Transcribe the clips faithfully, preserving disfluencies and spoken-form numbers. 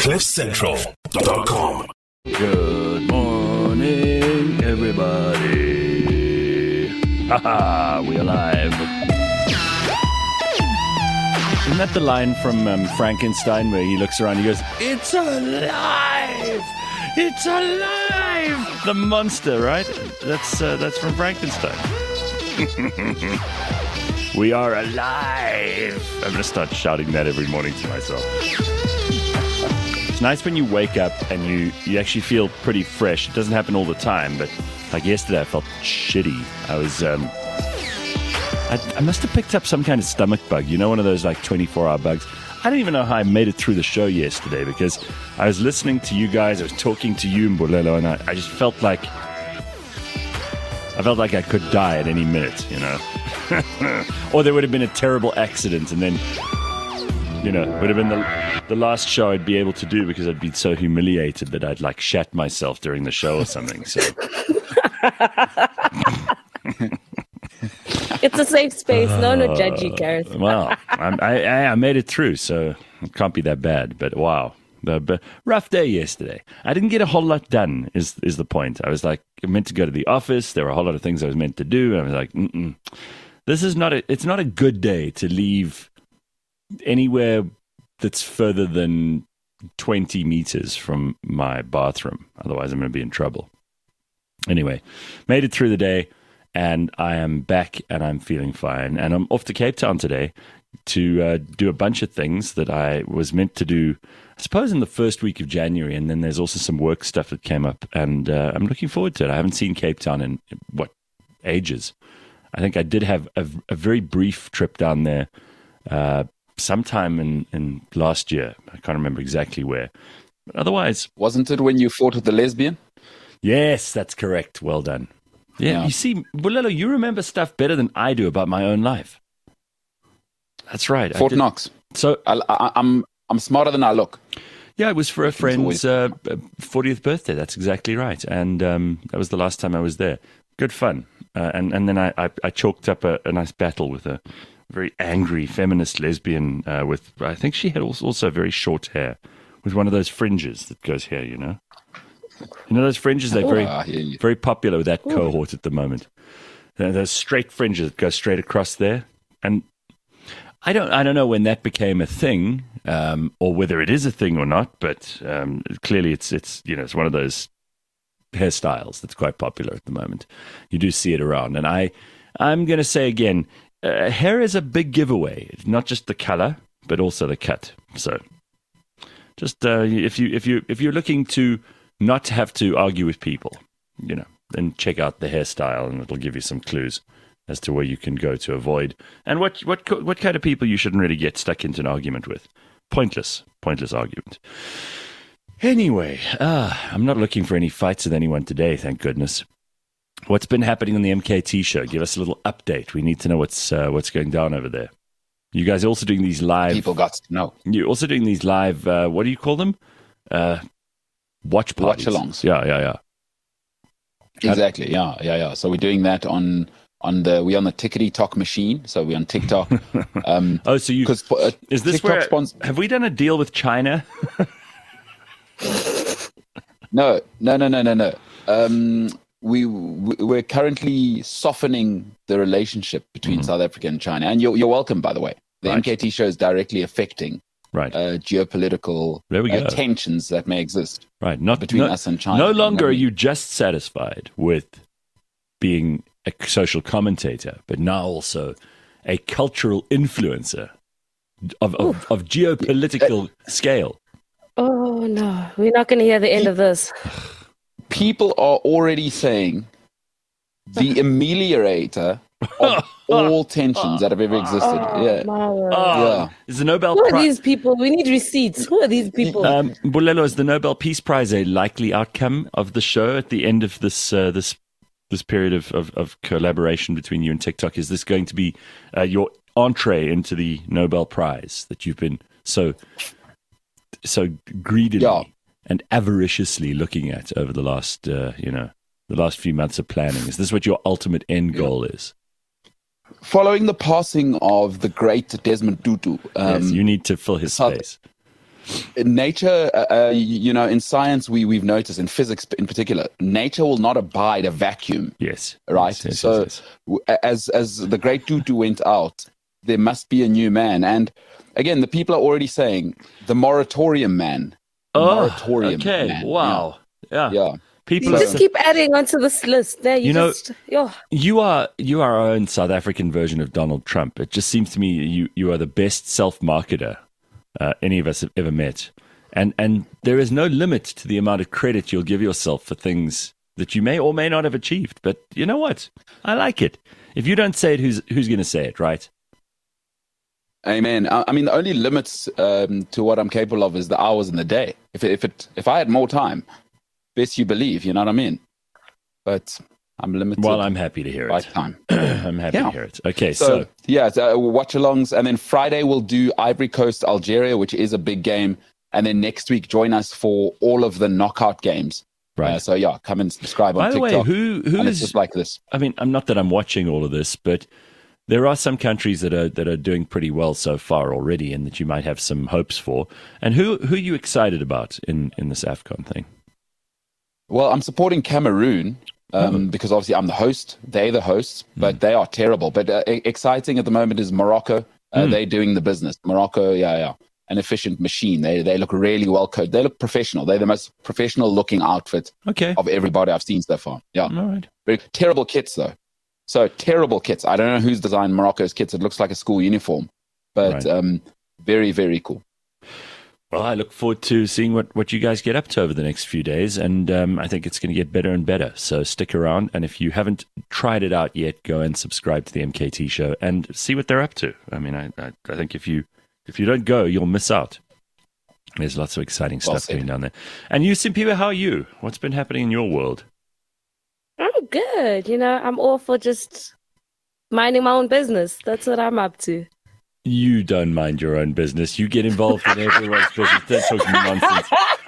cliff central dot com. Good morning, everybody. Haha, we're alive. Isn't that the line from um, Frankenstein where he looks around and he goes, "It's alive! It's alive!" The monster, right? That's uh, that's from Frankenstein. We are alive. I'm going to start shouting that every morning to myself. It's nice when you wake up and you, you actually feel pretty fresh. It doesn't happen all the time, but like yesterday I felt shitty. I was... Um, I, I must have picked up some kind of stomach bug. You know, one of those like twenty-four hour bugs. I don't even know how I made it through the show yesterday because I was listening to you guys. I was talking to you and Bolelo, and I, I just felt like I felt like I could die at any minute, you know. Or there would have been a terrible accident, and then, you know, it would have been the the last show I'd be able to do because I'd be so humiliated that I'd like shat myself during the show or something. So. It's a safe space. No one will judge you, Gareth. Well, I'm, I, I made it through, so it can't be that bad. But wow, the, the rough day yesterday. I didn't get a whole lot done. Is is the point? I was like meant to go to the office. There were a whole lot of things I was meant to do, and I was like, Mm-mm. "This is not a. It's not a good day to leave anywhere that's further than twenty meters from my bathroom. Otherwise, I'm going to be in trouble." Anyway, made it through the day. And I am back and I'm feeling fine. And I'm off to Cape Town today to uh, do a bunch of things that I was meant to do, I suppose, in the first week of January. And then there's also some work stuff that came up. And uh, I'm looking forward to it. I haven't seen Cape Town in, what, ages. I think I did have a, a very brief trip down there uh, sometime in, in last year. I can't remember exactly where. But otherwise... Wasn't it when you fought with the lesbian? Yes, that's correct. Well done. Yeah, yeah, you see, Bolelo, you remember stuff better than I do about my own life. That's right. Fort Knox. So I, I, I'm I'm smarter than I look. Yeah, it was for a friend's uh, fortieth birthday. That's exactly right, and um, that was the last time I was there. Good fun, uh, and and then I, I, I chalked up a, a nice battle with a very angry feminist lesbian. Uh, with I think she had also, also very short hair, with one of those fringes that goes here, you know. You know those fringes? They're very, oh, very popular with that cohort at the moment. Those straight fringes that go straight across there, and I don't, I don't know when that became a thing, um, or whether it is a thing or not. But um, clearly, it's, it's, you know, it's one of those hairstyles that's quite popular at the moment. You do see it around, and I, I'm going to say again, uh, hair is a big giveaway. It's not just the color, but also the cut. So, just uh, if you, if you, if you're looking to not to have to argue with people, you know, then check out the hairstyle and it'll give you some clues as to where you can go to avoid and what what what kind of people you shouldn't really get stuck into an argument with. Pointless, pointless argument. Anyway, uh, I'm not looking for any fights with anyone today, thank goodness. What's been happening on the M K T show? Give us a little update. We need to know what's uh, what's going down over there. You guys are also doing these live... People got to know. You're also doing these live, uh, what do you call them? Uh Watch parties. Watch-alongs. Yeah, yeah, yeah. Exactly. Yeah, yeah, yeah. So we're doing that on on the we're on the Tickety Talk machine. So we're on TikTok. Um, oh, so you uh, is this TikTok where spons- have we done a deal with China? no, no, no, no, no, no. Um, we we're currently softening the relationship between mm-hmm. South Africa and China. And you're you're welcome, by the way. The right. M K T show is directly affecting. Right, uh, geopolitical uh, tensions that may exist. Right, not between no, us and China. No longer are you just satisfied with being a social commentator, but now also a cultural influencer of of, of geopolitical uh, scale. Oh no, we're not going to hear the end of this. People are already saying the ameliorator of all tensions that have ever existed. Oh, yeah. Oh, yeah. Is the Nobel Who are Prize... these people? We need receipts. Who are these people? Um, Bolelo, is the Nobel Peace Prize a likely outcome of the show at the end of this uh, this this period of, of, of collaboration between you and TikTok? Is this going to be uh, your entree into the Nobel Prize that you've been so so greedily yeah. and avariciously looking at over the last uh, you know the last few months of planning? Is this what your ultimate end goal yeah. is? Following the passing of the great Desmond Tutu, um, yes, you need to fill his South, space. in nature, uh, uh, you know, in science, we, we've noticed, in physics in particular, nature will not abide a vacuum. Yes. Right? Yes, yes, so yes, yes. as as the great Tutu went out, there must be a new man. And again, the people are already saying the moratorium man. The oh, moratorium okay. man. Wow. Yeah. Yeah. yeah. People you are, just keep adding onto this list. There, you, you know, just, oh. you are you are our own South African version of Donald Trump. It just seems to me you you are the best self-marketer uh, any of us have ever met, and and there is no limit to the amount of credit you'll give yourself for things that you may or may not have achieved. But you know what? I like it. If you don't say it, who's who's going to say it, right? Amen. I, I mean, the only limits um, to what I'm capable of is the hours in the day. If it, if it if I had more time. Best you believe, you know what I mean? But I'm limited. Well, I'm happy to hear by it. time. I'm happy yeah. to hear it. Okay, so, so. yeah, so watch alongs. And then Friday we'll do Ivory Coast, Algeria, which is a big game. And then next week, join us for all of the knockout games. Right. Uh, so, yeah, come and subscribe on By the TikTok. way, who, who and is. It's just like this. I mean, I'm not that I'm watching all of this, but there are some countries that are that are doing pretty well so far already and that you might have some hopes for. And who, who are you excited about in, in this AFCON thing? Well, I'm supporting Cameroon um, oh. because obviously I'm the host. They're the hosts, but mm. they are terrible. But uh, exciting at the moment is Morocco. Uh, mm. They're doing the business. Morocco, yeah, yeah. An efficient machine. They they look really well coded. They look professional. They're the most professional looking outfit okay. of everybody I've seen so far. Yeah. All right. Very terrible kits, though. So terrible kits. I don't know who's designed Morocco's kits. It looks like a school uniform, but right. um, very, very cool. Well, I look forward to seeing what, what you guys get up to over the next few days, and um, I think it's going to get better and better. So stick around, and if you haven't tried it out yet, go and subscribe to the M K T show and see what they're up to. I mean, I, I, I think if you if you don't go, you'll miss out. There's lots of exciting well stuff going down there. And you, Simpiwe, how are you? What's been happening in your world? I'm good. You know, I'm all for just minding my own business. That's what I'm up to. You don't mind your own business. You get involved in everyone's business. Don't talk nonsense.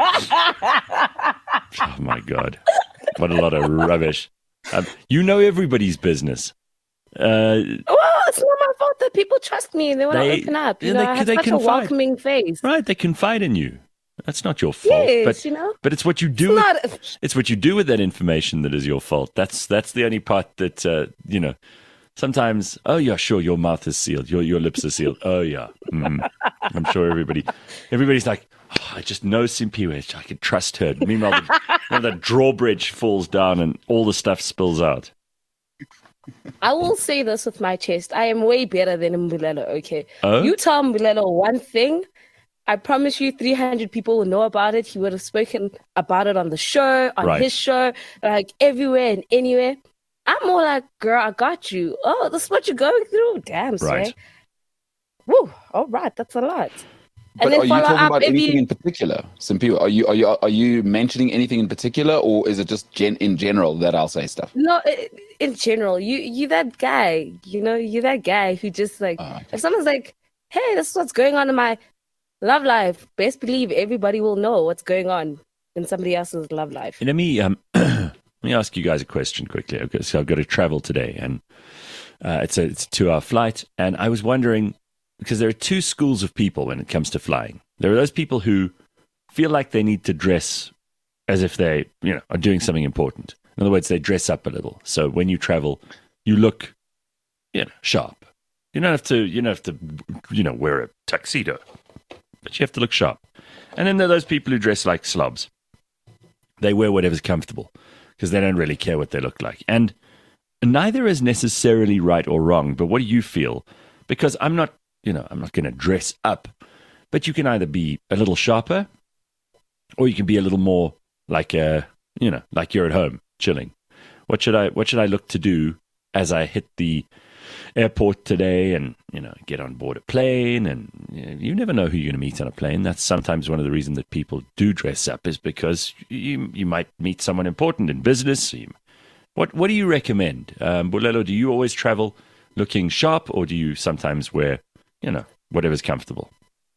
Oh, my God. What a lot of rubbish. Um, you know everybody's business. Uh, well, it's not my fault that people trust me and they want they, to open up. You yeah, know, they, I have they such confide. a welcoming face. Right, they confide in you. That's not your fault. Yes, but, you know? but it's what you do. It's, with, not... it's what you do with that information that is your fault. That's that's the only part that, uh, you know, sometimes, oh, yeah, sure, your mouth is sealed. Your your lips are sealed. Oh, yeah. Mm. I'm sure everybody, everybody's like, oh, I just know Simpiwe. I can trust her. Meanwhile, the, you know, the drawbridge falls down and all the stuff spills out. I will say this with my chest. I am way better than Mbulelo, okay? Oh? You tell Mbulelo one thing, I promise you three hundred people will know about it. He would have spoken about it on the show, on right. his show, like everywhere and anywhere. I'm more like, girl, I got you. Oh, this is what you're going through? Damn, right. Sway. Woo, all right, that's a lot. But and then are you talking about every... anything in particular? Some people, are you are you are you mentioning anything in particular, or is it just gen, in general that I'll say stuff? No, in general, you you that guy, you know, you that guy who just like, oh, okay. If someone's like, hey, this is what's going on in my love life, best believe everybody will know what's going on in somebody else's love life. Let me um, let me ask you guys a question quickly. Okay, so I've got to travel today, and uh, it's a it's a two hour flight, and I was wondering. Because there are two schools of people when it comes to flying. There are those people who feel like they need to dress as if they, you know, are doing something important. In other words, they dress up a little. So when you travel, you look, you know, sharp. You don't have to, you don't have to, you know, wear a tuxedo, but you have to look sharp. And then there are those people who dress like slobs. They wear whatever's comfortable because they don't really care what they look like. And neither is necessarily right or wrong. But what do you feel? Because I'm not. You know, I'm not going to dress up, but you can either be a little sharper or you can be a little more like, uh, you know, like you're at home chilling. What should I, what should I look to do as I hit the airport today and, you know, get on board a plane? And you know, you never know who you're going to meet on a plane. That's sometimes one of the reasons that people do dress up is because you, you might meet someone important in business. You, what, what do you recommend? Um, Bulelo, do you always travel looking sharp or do you sometimes wear you know, whatever's comfortable?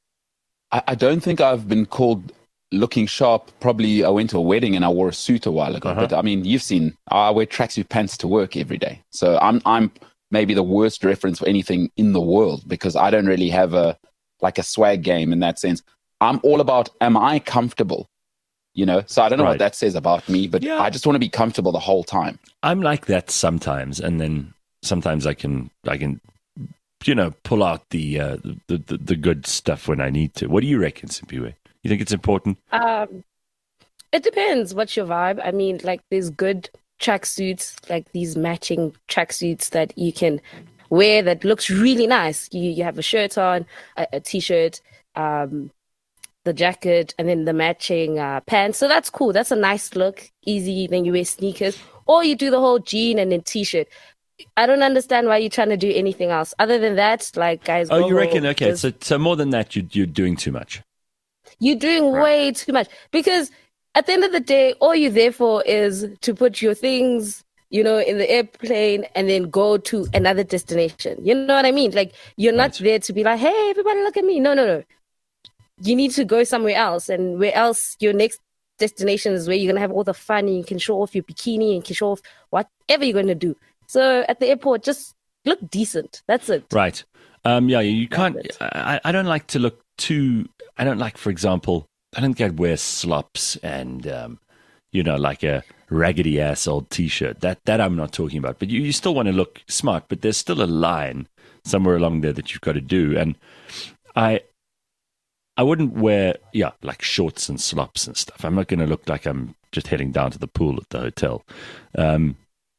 I, I don't think I've been called looking sharp. Probably I went to a wedding and I wore a suit a while ago. Uh-huh. But I mean, you've seen, I wear tracksuit pants to work every day. So I'm I'm maybe the worst reference for anything in the world because I don't really have a like a swag game in that sense. I'm all about, am I comfortable? You know, so I don't know Right. what that says about me, but Yeah. I just want to be comfortable the whole time. I'm like that sometimes, and then sometimes I can I can you know pull out the uh, the, the the good stuff when I need to. What do you reckon, Simpiwe? You think it's important? Um, it depends. What's your vibe? I mean, like there's good tracksuits, like these matching tracksuits that you can wear that looks really nice. You you have a shirt on, a, a t-shirt, um, the jacket, and then the matching uh, pants. So that's cool. That's a nice look. Easy. Then you wear sneakers, or you do the whole jean and then t-shirt. I don't understand why you're trying to do anything else other than that. Like guys, Oh, go you reckon? home, Okay, just- so so more than that, you you're doing too much. You're doing way too much because at the end of the day, all you're there for is to put your things, you know, in the airplane and then go to another destination. You know what I mean? Like you're not Right. there to be like, hey, everybody look at me. No, no, no. You need to go somewhere else, and where else your next destination is where you're gonna have all the fun and you can show off your bikini and you can show off whatever you're gonna do. So at the airport, just look decent. That's it. Right. Um, yeah, you can't. it. I, I don't like to look too. I don't like, for example, I don't think I'd wear slops and, um, you know, like a raggedy ass old T-shirt. That that I'm not talking about. But you, you still want to look smart. But there's still a line somewhere along there that you've got to do. And I, I wouldn't wear yeah like shorts and slops and stuff. I'm not going to look like I'm just heading down to the pool at the hotel. Um,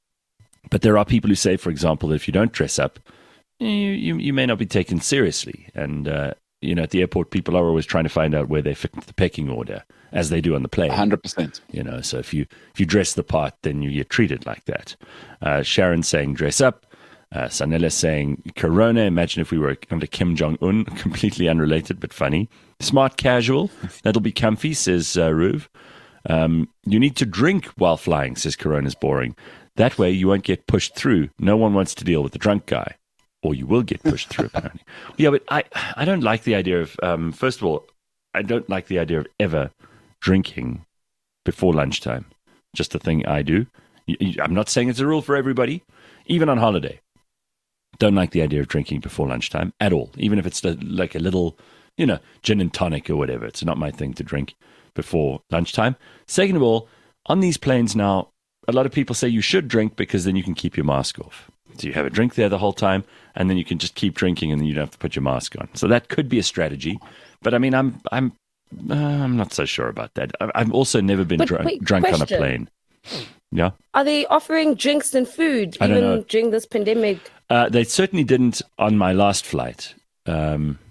but there are people who say, for example, that if you don't dress up, you, you, you may not be taken seriously. And, uh, you know, at the airport, people are always trying to find out where they fit the pecking order, as they do on the plane. one hundred percent. You know, so if you if you dress the part, then you get treated like that. Uh, Sharon saying, dress up. Uh, Sanela saying, Corona, imagine if we were under Kim Jong-un, completely unrelated, but funny. Smart casual, that'll be comfy, says uh, Ruv. Um, you need to drink while flying, says Corona's boring. That way you won't get pushed through. No one wants to deal with the drunk guy. Or you will get pushed through, apparently. Yeah, but I, I don't like the idea of, um, first of all, I don't like the idea of ever drinking before lunchtime. Just a thing I do. You- you- I'm not saying it's a rule for everybody, even on holiday. Don't like the idea of drinking before lunchtime at all, even if it's the, like a little, you know, gin and tonic or whatever. It's not my thing to drink before lunchtime. Second of all, on these planes now, a lot of people say you should drink because then you can keep your mask off. So you have a drink there the whole time, and then you can just keep drinking, and then you don't have to put your mask on. So that could be a strategy. But I mean, I'm I'm uh, I'm not so sure about that. I- I've also never been But drunk, wait, drunk on a question. plane. Yeah. Are they offering drinks and food I don't even know. during this pandemic? Uh, they certainly didn't on my last flight. Um,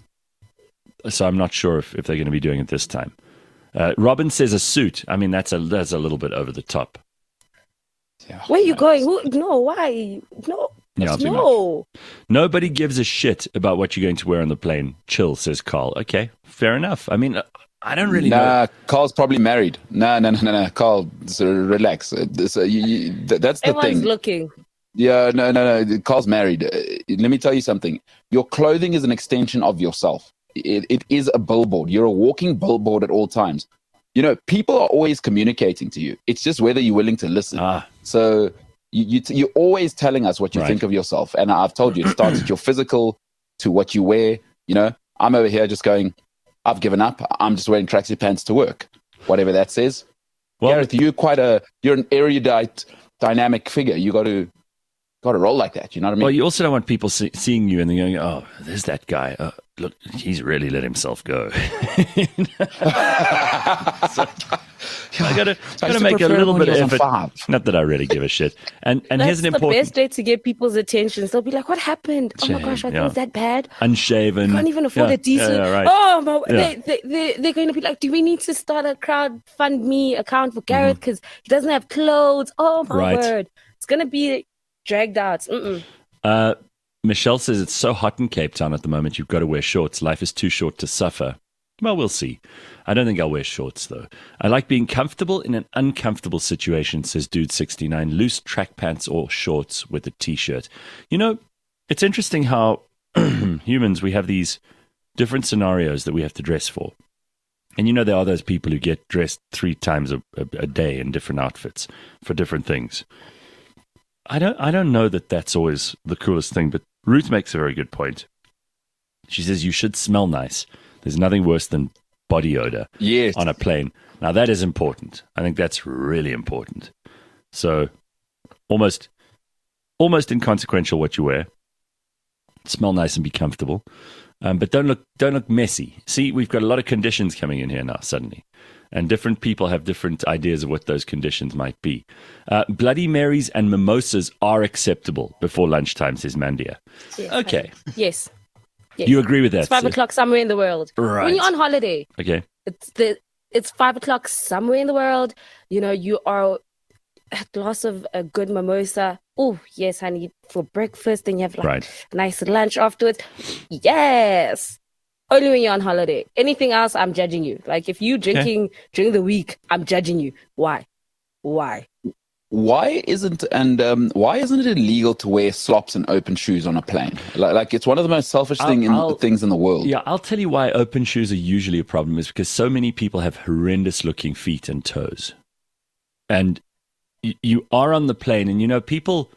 so I'm not sure if, if they're going to be doing it this time. Uh, Robin says a suit. I mean, that's a that's a little bit over the top. Yeah. Where are you going? Who, no, why? No, Yeah, too no. Nobody gives a shit about what you're going to wear on the plane. Chill, says Carl. Okay, fair enough. I mean, I don't really know. Nah, Carl's probably married. Nah, no, no, no, no. Carl, so relax. Uh, So you, you, th- that's the Everyone's thing. looking. Yeah, no, no, no. Carl's married. Uh, let me tell you something. Your clothing is an extension of yourself. It, it is a billboard. You're a walking billboard at all times. You know, people are always communicating to you. It's just whether you're willing to listen. Ah, So you, you, you're always telling us what you Right. think of yourself. And I've told you, it starts with your physical to what you wear. You know, I'm over here just going, I've given up. I'm just wearing tracksuit pants to work, whatever that says. well, Gareth, you're quite a, you're an erudite, dynamic figure. You got to, got to roll like that. You know what I mean? well, you also don't want people see, seeing you and then going, "Oh, there's that guy. Oh, look, he's really let himself go." So, I gotta, I gotta used to make a prefer little when bit he of was on effort. five. Not that I really give a shit. And and That's here's an the important best way to get people's attention. They'll be like, "What happened? Oh my Shame, gosh, I yeah. thing's that bad. unshaven. Can't even afford yeah, a decent. Yeah, yeah, right. Oh my! Yeah. They, they, they, they're going to be like, do we need to start a crowdfund account for Gareth because he doesn't have clothes? Oh my Mm-hmm. Right. word! It's going to be dragged out. Mm-mm. Uh, Michelle says it's so hot in Cape Town at the moment. You've got to wear shorts. Life is too short to suffer. Well, we'll see. I don't think I'll wear shorts, though. I like being comfortable in an uncomfortable situation, says Dude sixty-nine. Loose track pants or shorts with a T-shirt. You know, it's interesting how humans, we have these different scenarios that we have to dress for. And you know, there are those people who get dressed three times a, a, a day in different outfits for different things. I don't, I don't know that that's always the coolest thing, but Ruth makes a very good point. She says you should smell nice. There's nothing worse than body odor Yes. on a plane. Now, that is important. I think that's really important. So almost almost inconsequential what you wear. Smell nice and be comfortable. Um, but don't look don't look messy. See, we've got a lot of conditions coming in here now suddenly. And different people have different ideas of what those conditions might be. Uh, Bloody Marys and mimosas are acceptable before lunchtime, says Mandia. Yes, Okay. Yes. yes. You agree with that? It's five Sue? o'clock somewhere in the world. Right. When you're on holiday, Okay. it's the it's five o'clock somewhere in the world. You know, you are a glass of a good mimosa. Oh, yes, honey, for breakfast. Then you have like Right. a nice lunch afterwards. Yes. Only when you're on holiday. Anything else, I'm judging you. Like if you drinking during the week, I'm judging you. Why? Why? Why isn't and um, why isn't it illegal to wear slops and open shoes on a plane? Like, like it's one of the most selfish thing in, I'll- things in the world. Yeah, I'll tell you why open shoes are usually a problem is because so many people have horrendous looking feet and toes. And y- you are on the plane and, you know, people,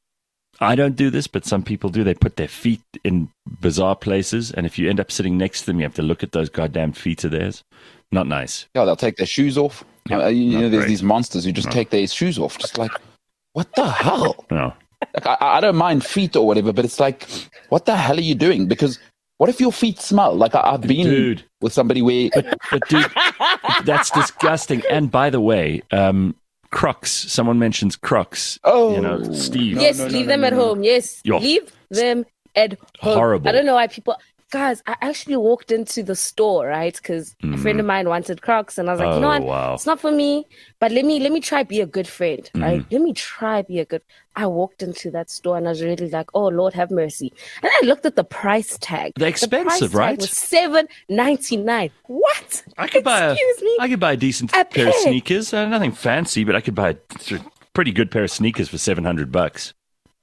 I don't do this, but some people do. They put their feet in bizarre places. And if you end up sitting next to them, you have to look at those goddamn feet of theirs. Not nice. Yeah, they'll take their shoes off. Yeah, Uh, you not know, there's great. these monsters who just No. take their shoes off. Just like, what the hell? No. Like, I, I don't mind feet or whatever, but it's like, what the hell are you doing? Because what if your feet smell? Like I, I've been Dude. with somebody where But dude, that's disgusting. And by the way, um, Crocs, someone mentions Crocs. Oh. You know, Steve. yes, no, no, leave no, them no, at no. home. Yes, Yo. leave them at home. Horrible. I don't know why people. Guys, I actually walked into the store, right? Because a friend of mine wanted Crocs, and I was like, Oh, you know what? wow. It's not for me, but let me let me try be a good friend, right? Mm-hmm. Let me try be a good. I walked into that store, and I was really like, oh Lord, have mercy. And I looked at the price tag. They're The price expensive, tag right? Was seven ninety nine. What? I could buy a, Excuse me. I could buy a decent A pair of pair. sneakers. Uh, nothing fancy, but I could buy a th- pretty good pair of sneakers for seven hundred bucks.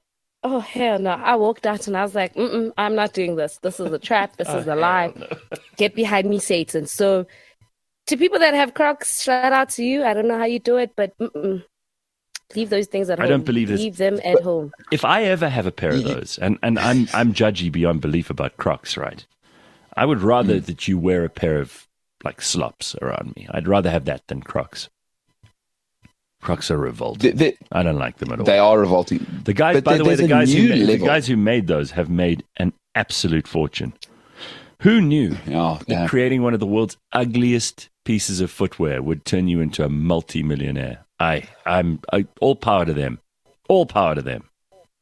Oh hell no! I walked out and I was like, Mm-mm, "I'm not doing this. This is a trap. This is a lie. Get behind me, Satan." So, to people that have Crocs, shout out to you. I don't know how you do it, but mm-mm. leave those things at I home. don't believe this. Leave them at home. If I ever have a pair of those, and, and I'm I'm judgy beyond belief about Crocs, right? I would rather Mm. that you wear a pair of like slops around me. I'd rather have that than Crocs. Crocs are revolting. they, they, I don't like them at all. they are revolting. The guys, But by there- the way, there's the a guys, who new made, the level. guys who made those have made an absolute fortune. Who knew Yeah, that yeah. creating one of the world's ugliest pieces of footwear would turn you into a multi-millionaire? I, I'm I, all power to them. All power to them.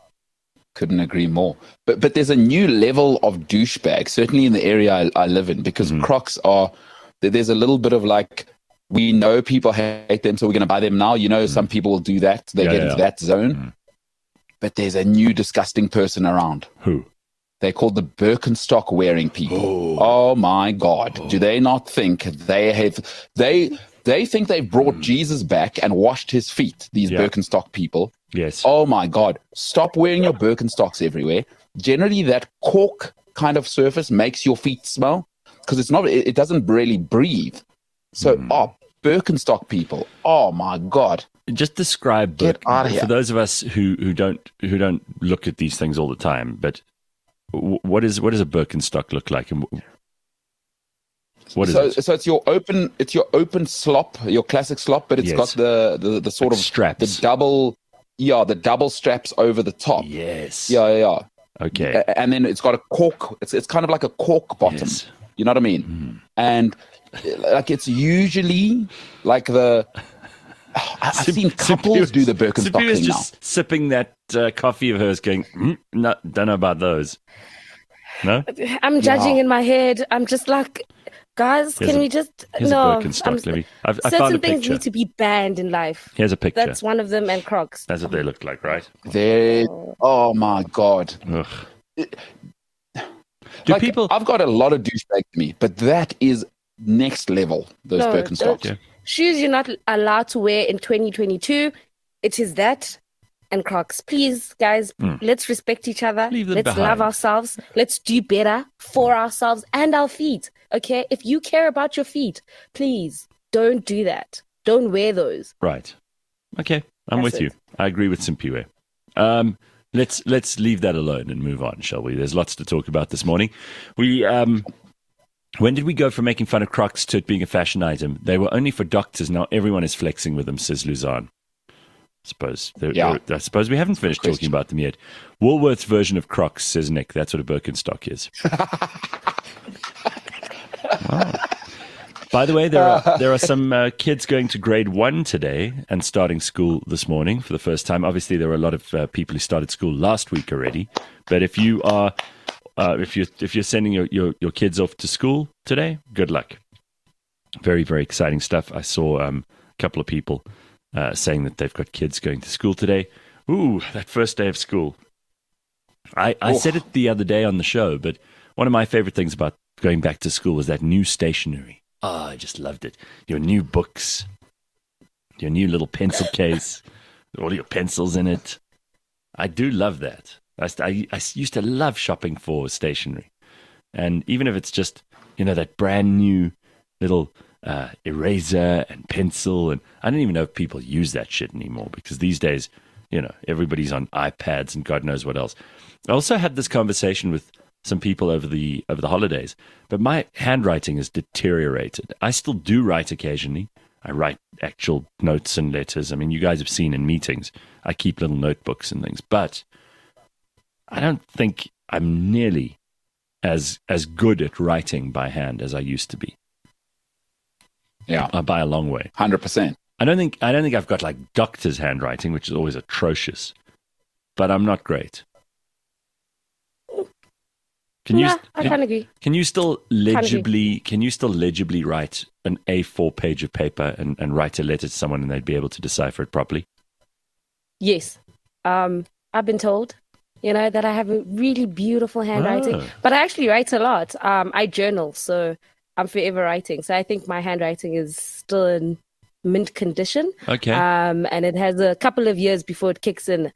Couldn't agree more. But but there's a new level of douchebag, certainly in the area I, I live in, because Mm-hmm. Crocs are. there- There's a little bit of like, we know people hate them, so we're going to buy them now. You know, some people will do that. They Mm-hmm. Yeah, get yeah. into that zone. Mhm. But there's a new disgusting person around. Who? They're called the Birkenstock wearing people. Oh, my God. Do they not think they have, they, they think they've brought Jesus back and washed his feet, these Mm. Yeah. Birkenstock people. Yes. Oh my God. Stop wearing your Birkenstocks everywhere. Generally, that cork kind of surface makes your feet smell because it's not, it, it doesn't really breathe. So, Mm. oh, Birkenstock people. Oh my God. Just describe Get Bir- outta here. for those of us who, who don't who don't look at these things all the time. But w- what is what does a Birkenstock look like? And w- what is so, it? so it's your open, it's your open slop, your classic slop, but it's Yes. got the, the, the sort Like of straps. the double, yeah, the double straps over the top. Yes. Yeah, yeah, yeah. Okay. A- And then it's got a cork. It's it's kind of like a cork bottom. Yes. You know what I mean? Mm. And uh, like it's usually like the. I- I've seen couples do the Birkenstock Sippy was thing now. just sipping that uh, coffee of hers, going, mm, no, don't know about those. No, I'm judging Yeah. in my head. I'm just like, guys, Here's can a- we just here's no? a Birkenstock. I'm- Let me. I've, I certain found a things picture. need to be banned in life. Here's a picture. That's one of them, and Crocs. That's what they look like, right? They, oh my God. Ugh. It- Do Like, people? I've got a lot of douchebag to me, but that is next level, those No, Birkenstocks. don't- Yeah. Shoes you're not allowed to wear in twenty twenty-two. It is that and Crocs. Please, guys, Mm. let's respect each other. Leave them Let's behind. love ourselves. Let's do better for ourselves and our feet. Okay? If you care about your feet, please don't do that. Don't wear those. Right. Okay, I'm That's with it. you. I agree with Simpiwe. Um, let's let's leave that alone and move on, shall we? There's lots to talk about this morning. We um, When did we go from making fun of Crocs to it being a fashion item? They were only for doctors. Now everyone is flexing with them, says Luzanne. I suppose. They're, Yeah. they're- I suppose we haven't finished Question. talking about them yet. Woolworth's version of Crocs, says Nick. That's what a Birkenstock is. Wow. By the way, there are there are some uh, kids going to grade one today and starting school this morning for the first time. Obviously, there were a lot of uh, people who started school last week already. But if you are uh, if you if you're sending your, your, your kids off to school today, good luck. Very very exciting stuff. I saw um, a couple of people uh, saying that they've got kids going to school today. Ooh, that first day of school. I, I said it the other day on the show, but one of my favorite things about going back to school was that new stationery. Oh, I just loved it. Your new books, your new little pencil case, all your pencils in it. I do love that. I, st- I, I used to love shopping for stationery. And even if it's just, you know, that brand new little uh, eraser and pencil. And I don't even know if people use that shit anymore because these days, you know, everybody's on iPads and God knows what else. I also had this conversation with some people over the over the holidays, but my handwriting has deteriorated. I still do write occasionally. I write actual notes and letters. I mean, you guys have seen in meetings, I keep little notebooks and things, but I don't think I'm nearly as as good at writing by hand as I used to be. Yeah, uh, by a long way. one hundred percent. I don't think I don't think I've got like doctor's handwriting, which is always atrocious, but I'm not great. Can you Yeah, I can, can agree. can you still agree. legibly can you still legibly write an A four page of paper and, and write a letter to someone and they'd be able to decipher it properly? Yes. Um, I've been told, you know, that I have a really beautiful handwriting, Ah. but I actually write a lot. Um, I journal, so I'm forever writing. So I think my handwriting is still in mint condition. Okay. Um, and it has a couple of years before it kicks in.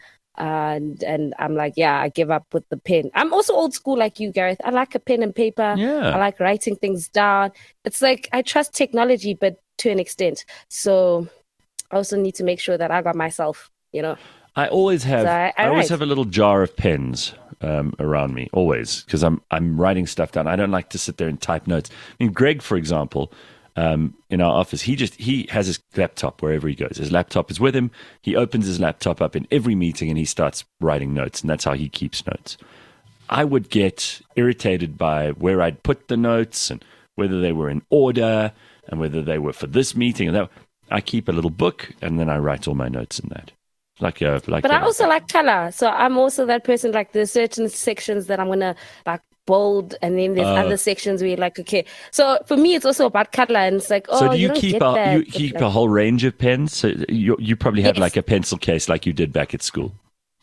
And and I'm like, yeah, I give up with the pen. I'm also old school like you, Gareth. I like a pen and paper. Yeah. I like writing things down. It's like I trust technology, but to an extent. So I also need to make sure that I got myself, you know. I always have. So I- I I always write. have a little jar of pens um, around me, always, because I'm I'm writing stuff down. I don't like to sit there and type notes. I mean, Greg, for example, um, in our office, he just he has his laptop wherever he goes. His laptop is with him. He opens his laptop up in every meeting and he starts writing notes, and that's how he keeps notes. I would get irritated by where I'd put the notes and whether they were in order and whether they were for this meeting and that. I keep a little book and then I write all my notes in that. Like a, like But a, I also like color. So I'm also that person, like there's certain sections that I'm going to like bold, and then there's Uh, other sections where you're like, okay. So for me, it's also about color, and it's like, oh, So do you, don't keep get a that. you It's keep like, a whole range of pens? So you you probably have Yes. like a pencil case like you did back at school.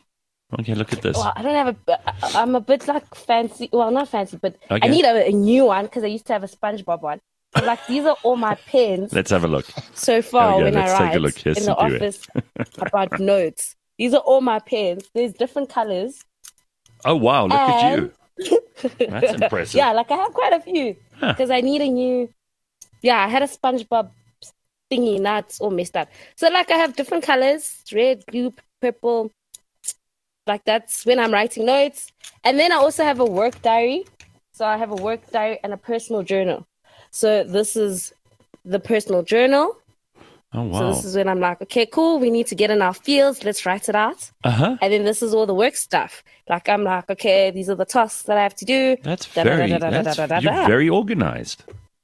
Okay, look at this. well, I don't have a. I'm a bit like fancy. Well, not fancy, but Okay. I need a, a new one because I used to have a SpongeBob one. So like these are all my pens Let's have a look. so far Okay, when let's I take a write look. Here's in the Sipiwe. office about notes. These are all my pens. There's different colors. Oh wow, look at you. And- That's impressive. Yeah, like I have quite a few Huh. because I need a new. Yeah, I had a SpongeBob thingy. Now it's all messed up. So like I have different colors: red, blue, purple. Like that's when I'm writing notes, and then I also have a work diary. So I have a work diary and a personal journal. So this is the personal journal. Oh So wow. this is when I'm like, okay, cool. We need to get in our fields. Let's write it out. Uh huh. And then this is all the work stuff. Like I'm like, okay, these are the tasks that I have to do. That's Da- da- very. da- da- da- That's, da- da- you're da. very organized.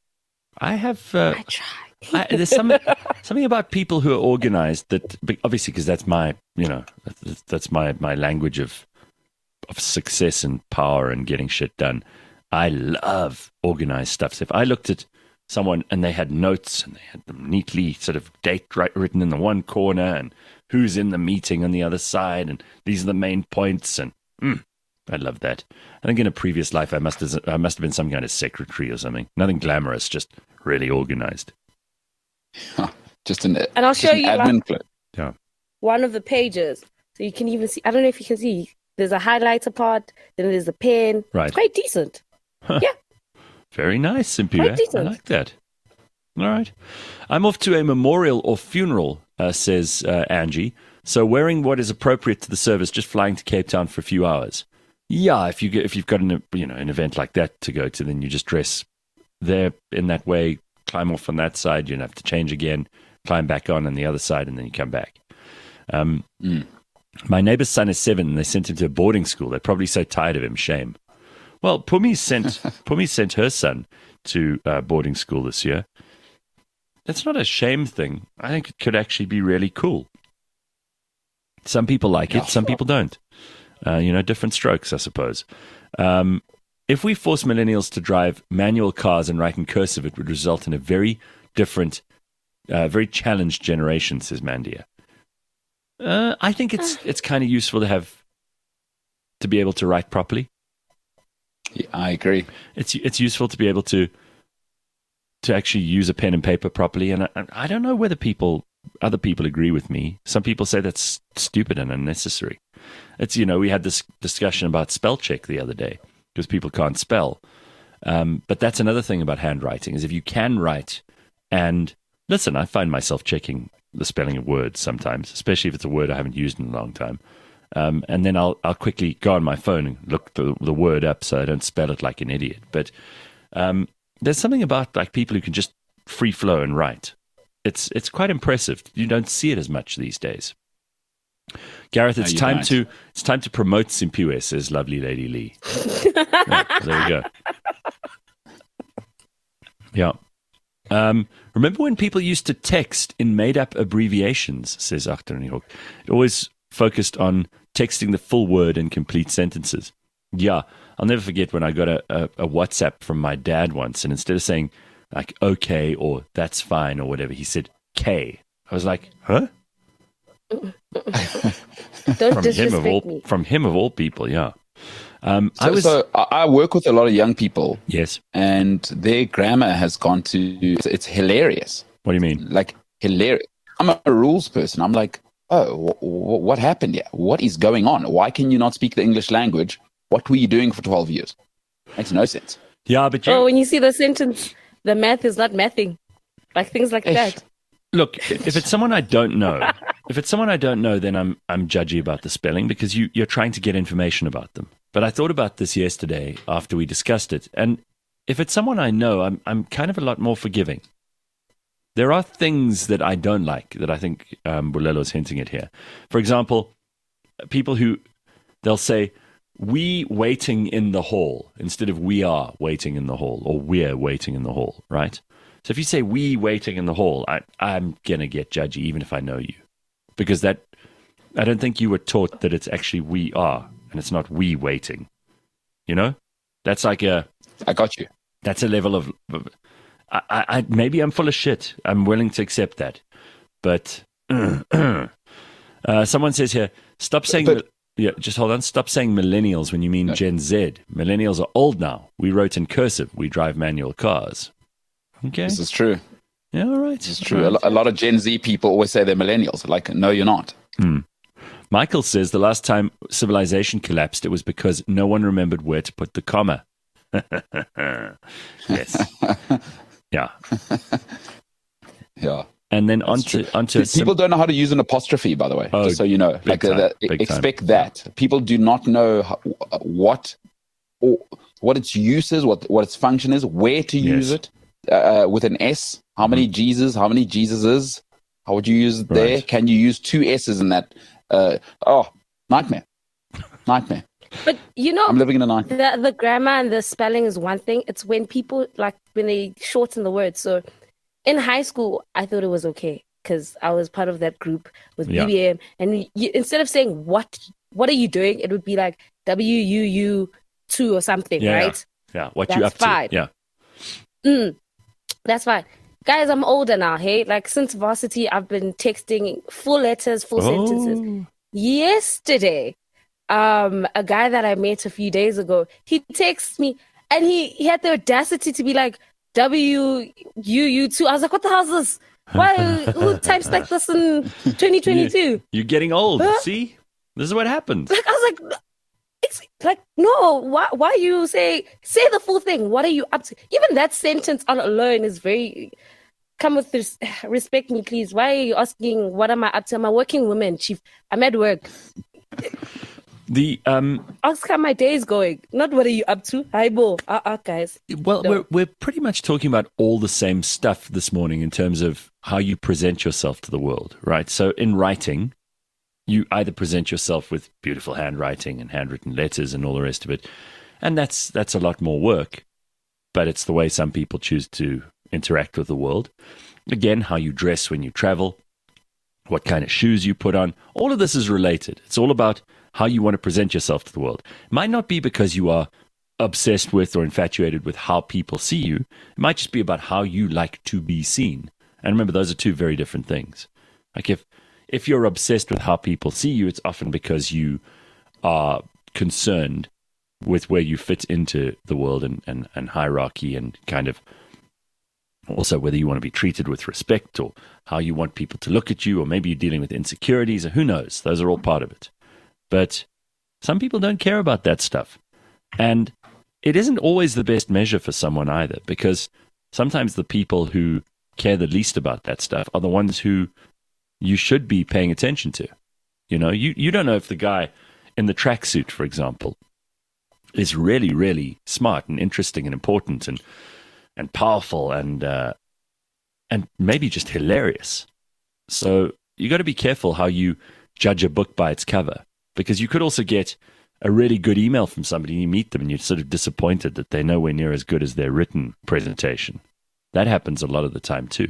I have. Uh, I try. I, there's some, something about people who are organized that obviously because that's my you know that's, that's my my language of of success and power and getting shit done. I love organized stuff. So if I looked at someone and they had notes and they had them neatly sort of date right, written in the one corner and who's in the meeting on the other side and these are the main points and mm, I love that. I think in a previous life I must have, I must have been some kind of secretary or something. Nothing glamorous, just really organized. Just an, And I'll just show an you, admin like- clip. Yeah. One of the pages. So you can even see, I don't know if you can see, there's a highlighter part, then there's a pen. Right. It's quite decent. Yeah. Very nice, Simpiwe. Quite I decent. like that. All right. I'm off to a memorial or funeral, uh, says uh, Angie. So wearing what is appropriate to the service, just flying to Cape Town for a few hours. Yeah, if you get, if you've got an you know an event like that to go to, then you just dress there in that way, climb off on that side, you have to change again, climb back on on the other side, and then you come back. Um, Mm. My neighbor's son is seven, and they sent him to a boarding school. They're probably so tired of him. Shame. Well, Pumi sent Pumi sent her son to uh, boarding school this year. That's not a shame thing. I think it could actually be really cool. Some people like it, some people don't. Uh, you know, different strokes, I suppose. Um, if we force millennials to drive manual cars and write in cursive, it would result in a very different, uh, very challenged generation, says Mandia. Uh, I think it's it's kind of useful to have to be able to write properly. Yeah, I agree. It's it's useful to be able to to actually use a pen and paper properly. And I, I don't know whether people other people agree with me. Some people say that's stupid and unnecessary. It's, you know, we had this discussion about spell check the other day because people can't spell. Um, but that's another thing about handwriting is if you can write and listen, I find myself checking the spelling of words sometimes, especially if it's a word I haven't used in a long time. Um, and then I'll I'll quickly go on my phone and look the, the word up so I don't spell it like an idiot. But um, there's something about like people who can just free flow and write. It's it's quite impressive. You don't see it as much these days. Gareth, it's no, time don't. to it's time to promote Simpiwe, says lovely Lady Lee. Yeah, there we go. Yeah. Um, remember when people used to text in made-up abbreviations, says Achterniehoek. It always focused on texting the full word in complete sentences. Yeah, I'll never forget when I got a, a, a WhatsApp from my dad once, and instead of saying, like, okay, or that's fine, or whatever, he said, K. I was like, huh? Don't From him, disrespect of all, me. from him of all people, yeah. Um, So, I was, so I I work with a lot of young people, yes. and their grammar has gone to, it's, it's hilarious. What do you mean? Like, hilarious. I'm a rules person. I'm like, oh, w- w- what happened here? What is going on? Why can you not speak the English language? What were you doing for twelve years? Makes no sense. Yeah, but you, Oh, when you see the sentence, the math is not mathing. Like things like Ish. that. look, if it's someone I don't know, if it's someone I don't know, then I'm I'm judgy about the spelling because you you're trying to get information about them. But I thought about this yesterday after we discussed it, and if it's someone I know, I'm I'm kind of a lot more forgiving. There are things that I don't like that I think um, Bulelo's hinting at here. For example, people who they'll say we waiting in the hall instead of we are waiting in the hall or we're waiting in the hall, right? So if you say we waiting in the hall, I, I'm going to get judgy even if I know you. Because that, I don't think you were taught that it's actually we are and it's not we waiting. You know? That's like a, I got you. that's a level of, of I, I, maybe I'm full of shit. I'm willing to accept that. But uh, someone says here, stop saying, But- yeah, just hold on. Stop saying millennials when you mean Gen Z. Millennials are old now. We wrote in cursive. We drive manual cars. Okay. This is true. Yeah, all right. This is true. A, lo- a lot of Gen Z people always say they're millennials. Like, no, you're not. Michael says the last time civilization collapsed, it was because no one remembered where to put the comma. Yes. Yeah. Yeah. And then onto onto a sim- People don't know how to use an apostrophe, by the way. Oh, just so you know, big like uh, time, that, big expect time. that. People do not know how, what or what its use is, what what its function is, where to use Yes. it uh, with an S. How many Jesus? How many Jesuses? How would you use it there? Right. Can you use two S's in that? Uh, oh, nightmare, nightmare. But you know, I'm living in a nightmare. the the grammar and the spelling is one thing. It's when people like when they shorten the words. So in high school, I thought it was okay because I was part of that group with Yeah. B B M, and you, instead of saying what what are you doing, it would be like W U U two or something, Yeah, right? yeah, what That's you up fine. to? Yeah. Mm, that's fine. Guys, I'm older now, hey? Like, since varsity, I've been texting full letters, full sentences. Oh. Yesterday, um, a guy that I met a few days ago, he texts me, and he, he had the audacity to be like, W U U two. I was like, what the hell is this? Why? Who types like this in twenty twenty-two? You're getting old. Huh? See, this is what happens. Like, I was like, it's like, no, why, why you say, say the full thing? What are you up to? Even that sentence on alone is very, come with this, respect me, please. Why are you asking, what am I up to? I'm a working woman, chief. I'm at work. The um, Ask how my day is going. Not what are you up to. Hi, Bo. Uh, uh, guys. well, No. we're we're pretty much talking about all the same stuff this morning in terms of how you present yourself to the world, right? So in writing, you either present yourself with beautiful handwriting and handwritten letters and all the rest of it, and that's that's a lot more work, but it's the way some people choose to interact with the world. Again, how you dress when you travel, what kind of shoes you put on, all of this is related. It's all about how you want to present yourself to the world. It might not be because you are obsessed with or infatuated with how people see you. It might just be about how you like to be seen. And remember, those are two very different things. Like if if you're obsessed with how people see you, it's often because you are concerned with where you fit into the world and, and, and hierarchy and kind of also whether you want to be treated with respect or how you want people to look at you, or maybe you're dealing with insecurities, or who knows. Those are all part of it. But some people don't care about that stuff. And it isn't always the best measure for someone either, because sometimes the people who care the least about that stuff are the ones who you should be paying attention to. You know, you, you don't know if the guy in the tracksuit, for example, is really, really smart and interesting and important and and powerful and uh, and maybe just hilarious. So you got to be careful how you judge a book by its cover, because you could also get a really good email from somebody and you meet them and you're sort of disappointed that they're nowhere near as good as their written presentation. That happens a lot of the time too.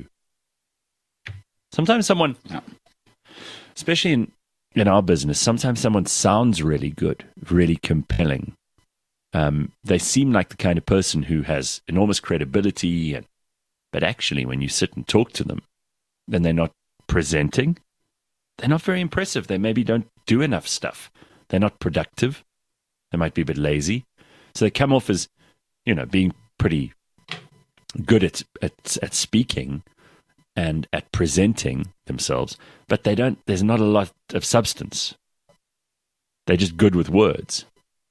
Sometimes someone, Yeah. especially in, in our business, sometimes someone sounds really good, really compelling. Um, they seem like the kind of person who has enormous credibility, and but actually when you sit and talk to them, then they're not presenting. They're not very impressive. They maybe don't do enough stuff. They're not productive. They might be a bit lazy. So they come off as, you know, being pretty good at, at, at speaking and at presenting themselves, but they don't, there's not a lot of substance. They're just good with words.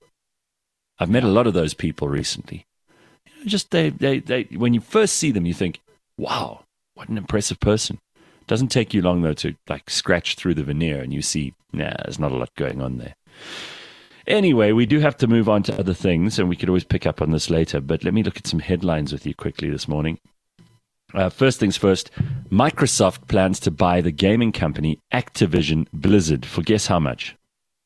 I've met a lot of those people recently. You know, just they, they, they, when you first see them, you think, wow, what an impressive person. Doesn't take you long, though, to like scratch through the veneer and you see, nah, there's not a lot going on there. Anyway, we do have to move on to other things, and we could always pick up on this later, but let me look at some headlines with you quickly this morning. Uh, first things first, Microsoft plans to buy the gaming company Activision Blizzard for guess how much?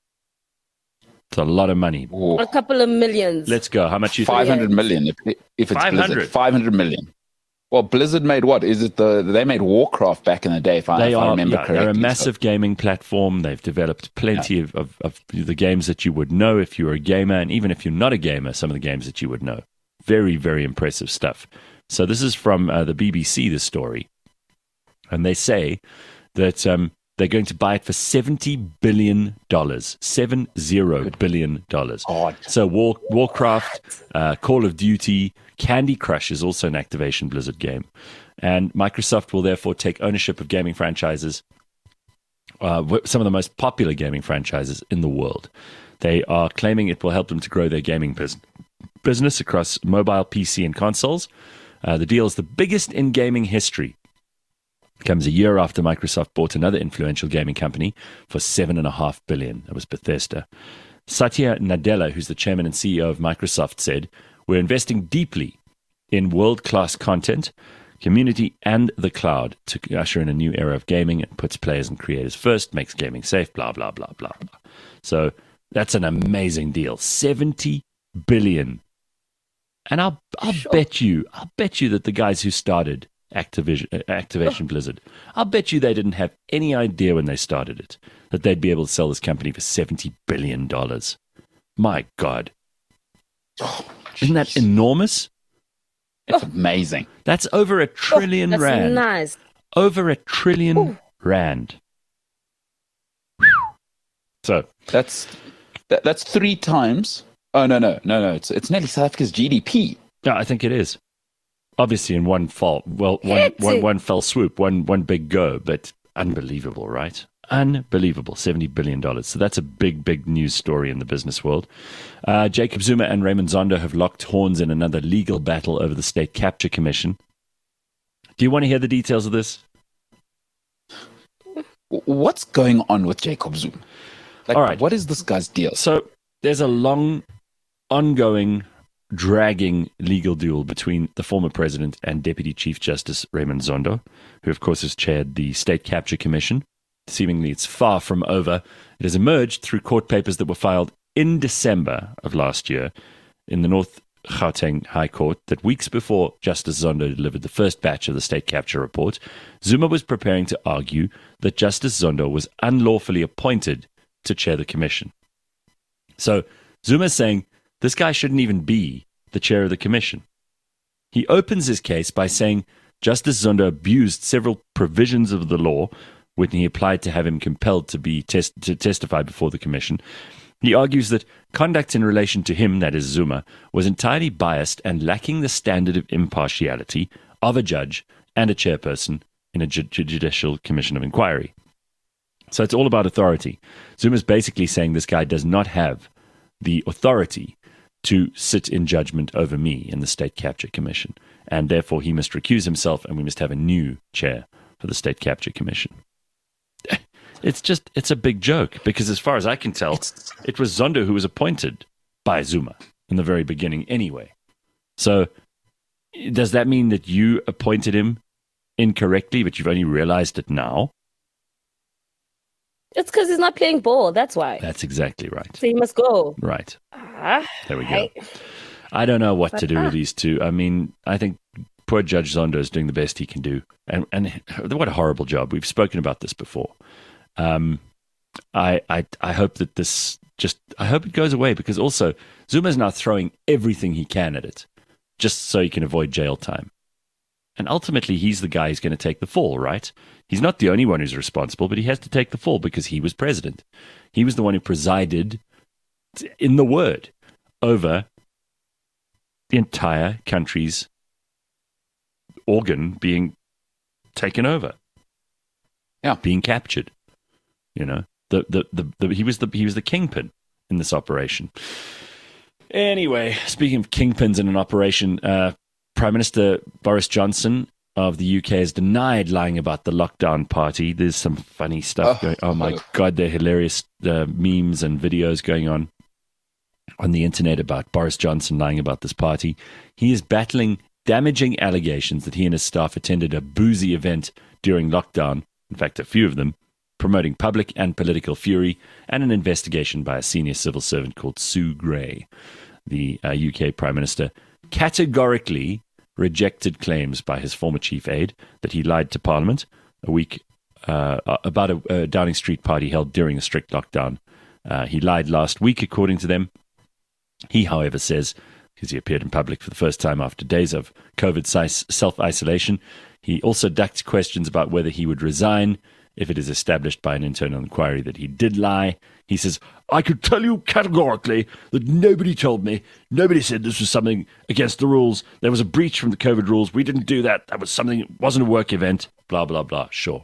It's a lot of money. A couple of millions. Let's go. How much you think? five hundred million if, if it's five hundred. Blizzard. five hundred million. Well, Blizzard made what? Is it the they made Warcraft back in the day? If I, They if I are. remember Yeah, correctly. they're a So- massive gaming platform. They've developed plenty of, of, of the games that you would know if you're a gamer, and even if you're not a gamer, some of the games that you would know. Very, very impressive stuff. So this is from uh, the B B C, the story. And they say that um, they're going to buy it for seventy billion dollars. Seven zero billion dollars. God. So War, Warcraft, uh, Call of Duty, Candy Crush is also an Activation Blizzard game. And Microsoft will therefore take ownership of gaming franchises, uh, w- some of the most popular gaming franchises in the world. They are claiming it will help them to grow their gaming bus- business across mobile, P C, and consoles. Uh, the deal is the biggest in gaming history. Comes a year after Microsoft bought another influential gaming company for seven and a half billion. That was Bethesda. Satya Nadella, who's the chairman and C E O of Microsoft, said, "We're investing deeply in world-class content, community, and the cloud to usher in a new era of gaming. It puts players and creators first, makes gaming safe, blah, blah, blah, blah, blah." So that's an amazing deal. seventy billion. And I'll, I'll Sure. bet you, I'll bet you that the guys who started Activision, uh, Activation Blizzard, I'll bet you they didn't have any idea when they started it that they'd be able to sell this company for seventy billion dollars. My God. Oh, Isn't that enormous? It's amazing. That's over a trillion That's rand. nice. Over a trillion Ooh. rand. So, That's that, that's three times. Oh no no no no! It's it's nearly South Africa's G D P. yeah, I think it is. Obviously, in one fall, well, one, Hit one, it. one fell swoop, one, one big go, but unbelievable, right? Unbelievable, seventy billion dollars. So that's a big, big news story in the business world. Uh, Jacob Zuma and Raymond Zondo have locked horns in another legal battle over the State Capture Commission. Do you want to hear the details of this? W- What's going on with Jacob Zuma? Like, All right. what is this guy's deal? So there's a long, ongoing, dragging legal duel between the former president and Deputy Chief Justice Raymond Zondo, who, of course, has chaired the State Capture Commission. Seemingly, it's far from over. It has emerged through court papers that were filed in December of last year in the North Gauteng High Court that weeks before Justice Zondo delivered the first batch of the State Capture report, Zuma was preparing to argue that Justice Zondo was unlawfully appointed to chair the commission. So Zuma's saying this guy shouldn't even be the chair of the commission. He opens his case by saying Justice Zondo abused several provisions of the law when he applied to have him compelled to be test- to testify before the commission. He argues that conduct in relation to him, that is Zuma, was entirely biased and lacking the standard of impartiality of a judge and a chairperson in a ju- judicial commission of inquiry. So it's all about authority. Zuma's basically saying this guy does not have the authority to sit in judgment over me in the State Capture Commission, and therefore he must recuse himself and we must have a new chair for the State Capture Commission. It's just, it's a big joke because as far as I can tell, it was Zondo who was appointed by Zuma in the very beginning anyway. So does that mean that you appointed him incorrectly, but you've only realized it now? It's because he's not playing ball. That's why. That's exactly right. So he must go. Right. Ah, There we go. I- I don't know what to do ah. with these two. I mean, I think poor Judge Zondo is doing the best he can do. And and what a horrible job. We've spoken about this before. Um, I, I I hope that this just, I hope it goes away because also Zuma's now throwing everything he can at it just so he can avoid jail time. And ultimately, he's the guy who's going to take the fall, right? He's not the only one who's responsible, but he has to take the fall because he was president. He was the one who presided in the word over the entire country's organ being taken over. Yeah. Being captured. You know, the, the, the, the he was the he was the kingpin in this operation. Anyway, speaking of kingpins in an operation, uh, Prime Minister Boris Johnson of the U K has denied lying about the lockdown party. There's some funny stuff Oh. going. Oh my God, they're hilarious uh, memes and videos going on on the internet about Boris Johnson lying about this party. He is battling damaging allegations that he and his staff attended a boozy event during lockdown. In fact, a few of them, promoting public and political fury, and an investigation by a senior civil servant called Sue Gray. The uh, U K Prime Minister categorically rejected claims by his former chief aide that he lied to Parliament a week uh, about a, a Downing Street party held during a strict lockdown. Uh, he lied last week, according to them. He, however, says, because he appeared in public for the first time after days of COVID self-isolation, he also ducked questions about whether he would resign if it is established by an internal inquiry that he did lie. He says, I could tell you categorically that nobody told me. Nobody said this was something against the rules. There was a breach from the COVID rules. We didn't do that. That was something, it wasn't a work event. Blah, blah, blah. Sure.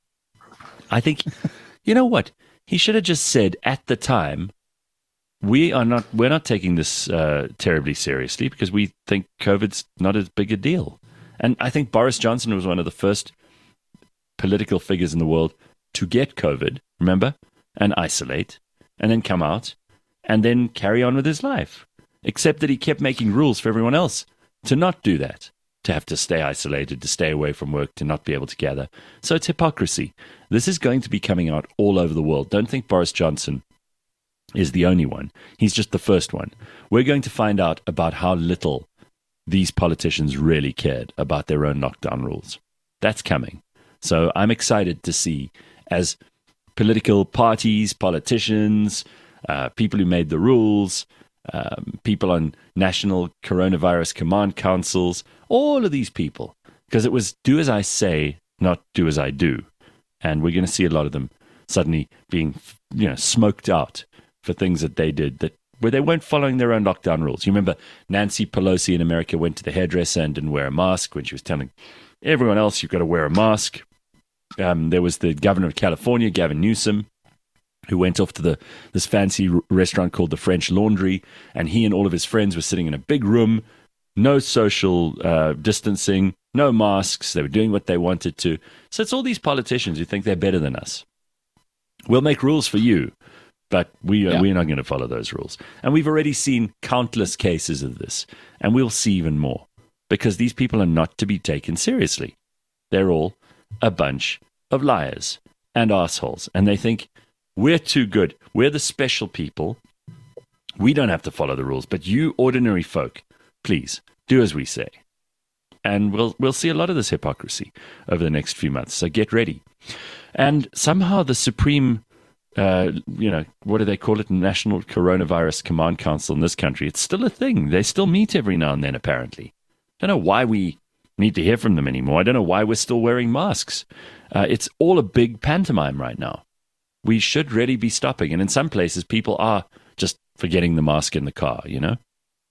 I think, you know what? He should have just said at the time, we are not, we're not taking this uh, terribly seriously because we think COVID's not as big a deal. And I think Boris Johnson was one of the first political figures in the world to get COVID, remember, and isolate, and then come out, and then carry on with his life. Except that he kept making rules for everyone else to not do that, to have to stay isolated, to stay away from work, to not be able to gather. So it's hypocrisy. This is going to be coming out all over the world. Don't think Boris Johnson is the only one. He's just the first one. We're going to find out about how little these politicians really cared about their own lockdown rules. That's coming. So I'm excited to see as political parties, politicians, uh, people who made the rules, um, people on national coronavirus command councils, all of these people, because it was do as I say, not do as I do. And we're going to see a lot of them suddenly being, you know, smoked out for things that they did that where they weren't following their own lockdown rules. You remember Nancy Pelosi in America went to the hairdresser and didn't wear a mask when she was telling everyone else you've got to wear a mask. Um, there was the governor of California, Gavin Newsom, who went off to the this fancy r- restaurant called the French Laundry, and he and all of his friends were sitting in a big room, no social uh, distancing, no masks. They were doing what they wanted to. So it's all these politicians who think they're better than us. We'll make rules for you, but we are, Yeah. we're not going to follow those rules. And we've already seen countless cases of this, and we'll see even more, because these people are not to be taken seriously. They're all a bunch of liars and assholes, and they think we're too good. We're the special people. We don't have to follow the rules, but you ordinary folk, please do as we say. And we'll we'll see a lot of this hypocrisy over the next few months. So get ready. And somehow the Supreme, uh, you know, what do they call it? National Coronavirus Command Council in this country. It's still a thing. They still meet every now and then, apparently. I don't know why we need to hear from them anymore. I don't know why we're still wearing masks. Uh, it's all a big pantomime right now. We should really be stopping. And in some places, people are just forgetting the mask in the car, you know?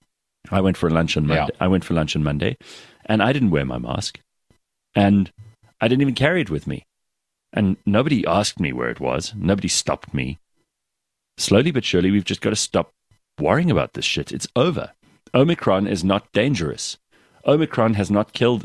I went for lunch on Monday. Yeah. I went for lunch on Monday, and I didn't wear my mask. And I didn't even carry it with me. And nobody asked me where it was. Nobody stopped me. Slowly but surely, we've just got to stop worrying about this shit. It's over. Omicron is not dangerous. Omicron has not killed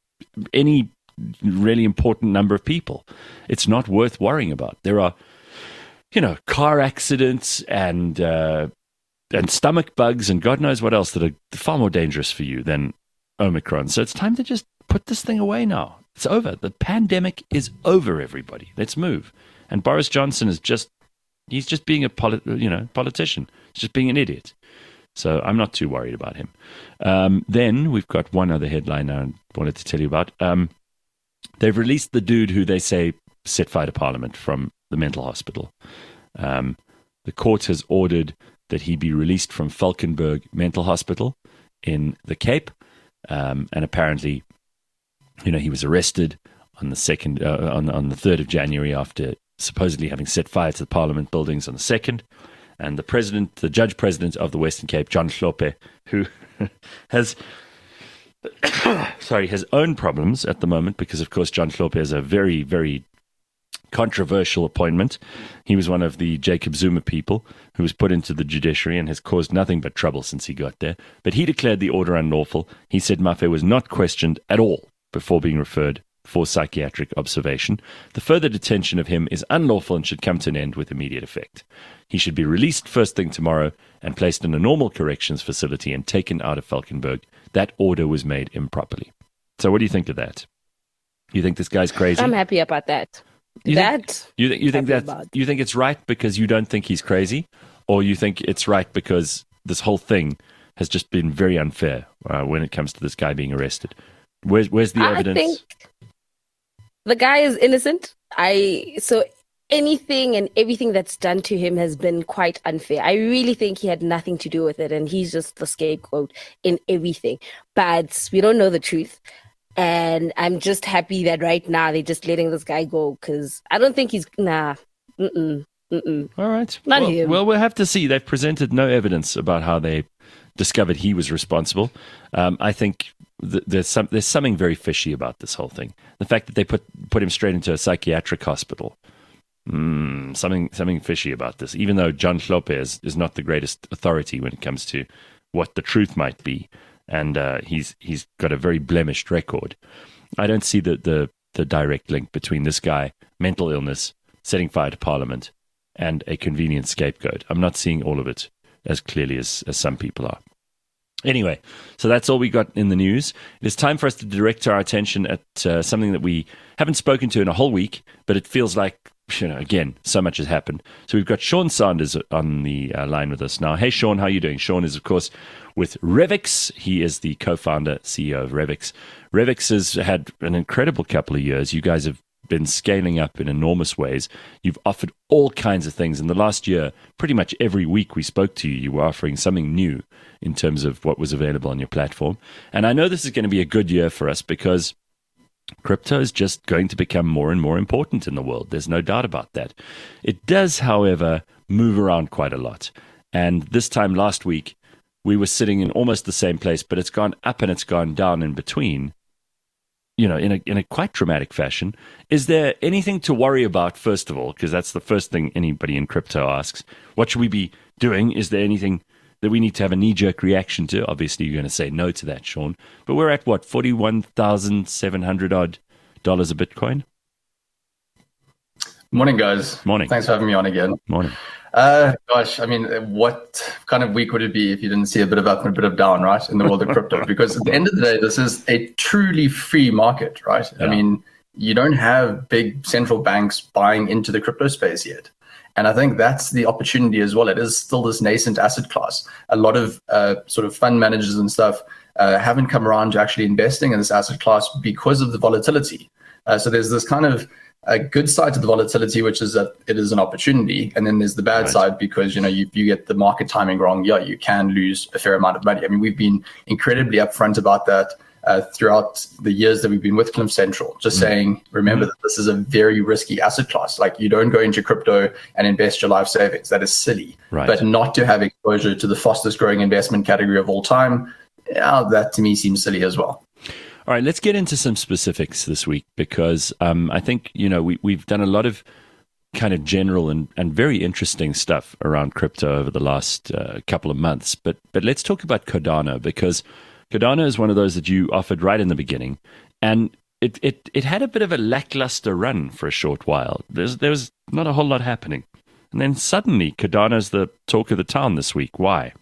any really important number of people. It's not worth worrying about. There are, you know, car accidents and uh, and stomach bugs and God knows what else that are far more dangerous for you than Omicron. So it's time to just put this thing away now. It's over. The pandemic is over, everybody. Let's move. And Boris Johnson is just, he's just being a polit- you know, politician. He's just being an idiot. So I'm not too worried about him. Um, then we've got one other headline I wanted to tell you about. Um, they've released the dude who they say set fire to Parliament from the mental hospital. Um, the court has ordered that he be released from Valkenburg Mental Hospital in the Cape. Um, and apparently, you know, he was arrested on the second, uh, on on the third of January after supposedly having set fire to the Parliament buildings on the second. And the president, the judge president of the Western Cape, John Hlophe, who has, sorry, has own problems at the moment because, of course, John Hlophe is a very, very controversial appointment. He was one of the Jacob Zuma people who was put into the judiciary and has caused nothing but trouble since he got there. But he declared the order unlawful. He said Mafe was not questioned at all before being referred for psychiatric observation. The further detention of him is unlawful and should come to an end with immediate effect. He should be released first thing tomorrow and placed in a normal corrections facility and taken out of Valkenburg. That order was made improperly. So what do you think of that? You think this guy's crazy? I'm happy about that. You that think, you, th- you think happy that about. you think it's right because you don't think he's crazy, or you think it's right because this whole thing has just been very unfair uh, when it comes to this guy being arrested? Where's where's the I evidence? think the guy is innocent. I so anything and everything that's done to him has been quite unfair. I really think he had nothing to do with it, and he's just the scapegoat in everything. But we don't know the truth. And I'm just happy that right now they're just letting this guy go because I don't think he's nah. Mm-mm, mm-mm. All right. Not well, him. well, we'll have to see. They've presented no evidence about how they discovered he was responsible. Um, I think th- there's some there's something very fishy about this whole thing. The fact that they put put him straight into a psychiatric hospital. Mm, something something fishy about this. Even though John Hlophe is, is not the greatest authority when it comes to what the truth might be. And uh, he's he's got a very blemished record. I don't see the, the, the direct link between this guy, mental illness, setting fire to Parliament, and a convenient scapegoat. I'm not seeing all of it as clearly as, as some people are. Anyway, so that's all we got in the news. It is time for us to direct our attention at uh, something that we haven't spoken to in a whole week, but it feels like, you know, again, so much has happened. So we've got Sean Sanders on the uh, line with us now. Hey, Sean, how are you doing? Sean is, of course, with Revix. He is the co-founder, C E O of Revix. Revix has had an incredible couple of years. You guys have been scaling up in enormous ways. You've offered all kinds of things. In the last year, pretty much every week we spoke to you, you were offering something new in terms of what was available on your platform. And I know this is going to be a good year for us because crypto is just going to become more and more important in the world. There's no doubt about that. It does, however, move around quite a lot. And this time last week, we were sitting in almost the same place, but it's gone up and it's gone down in between, you know, in a in a quite dramatic fashion. Is there anything to worry about, first of all? Because that's the first thing anybody in crypto asks. What should we be doing? Is there anything that we need to have a knee-jerk reaction to? Obviously, you're going to say no to that, Sean. But we're at, what, forty-one thousand seven hundred odd dollars a Bitcoin? Morning, guys. Morning. Thanks for having me on again. Morning. Uh, gosh, I mean, what kind of week would it be if you didn't see a bit of up and a bit of down, right, in the world of crypto? Because at the end of the day, this is a truly free market, right? Yeah. I mean, you don't have big central banks buying into the crypto space yet. And I think that's the opportunity as well. It is still this nascent asset class. A lot of uh, sort of fund managers and stuff uh, haven't come around to actually investing in this asset class because of the volatility. Uh, so there's this kind of a good side to the volatility, which is that it is an opportunity. And then there's the bad right. side because, you know, you, you get the market timing wrong. Yeah, you can lose a fair amount of money. I mean, we've been incredibly upfront about that uh, throughout the years that we've been with Cliff Central, just mm. saying, remember mm. that this is a very risky asset class. Like, you don't go into crypto and invest your life savings. That is silly. Right. But not to have exposure to the fastest growing investment category of all time, yeah, that to me seems silly as well. All right, let's get into some specifics this week because um, I think, you know, we, we've done a lot of kind of general and, and very interesting stuff around crypto over the last uh, couple of months. But but let's talk about Cardano, because Cardano is one of those that you offered right in the beginning. And it, it, it had a bit of a lackluster run for a short while. There's, there was not a whole lot happening. And then suddenly Cardano's the talk of the town this week. Why?